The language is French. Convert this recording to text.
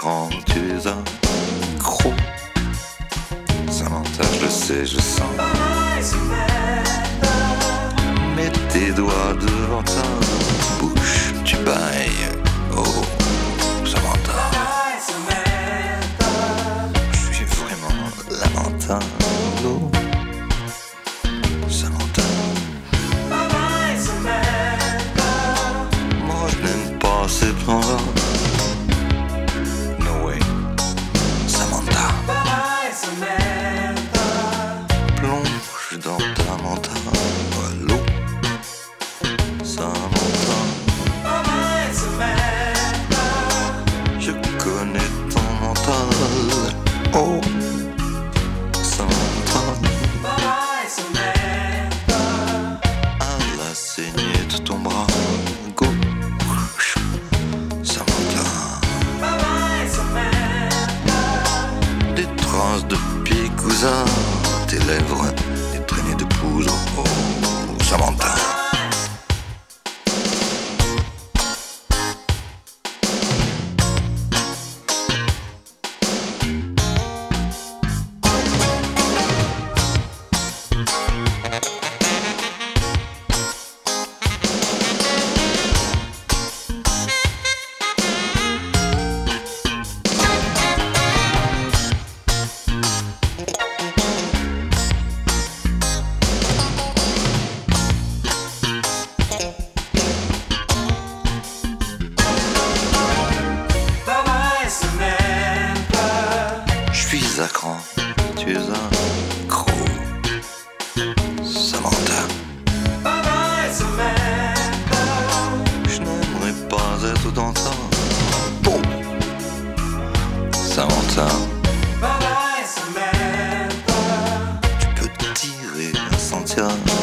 accro, tu es accro. Samantha, je le sais, je sens. Mets tes doigts devant ta bouche, tu bailles. Oh, Samantha. Je suis vraiment lamentable. Oh, Samantha. Moi, je n'aime pas ces plans-là. No way, Samantha. Plonge dans ta mentale. Allô, Samantha. Je connais ton mental. Oh, Samantha. À la saignée de ton bras gauche, Samantha. Des traces de pieds cousins, tes lèvres, des traînées de poudre. Oh, Samantha. Je suis accro, tu es accro, Samantha. Je n'aimerais pas être dans ta peau, Samantha. Tu peux tirer un sentier.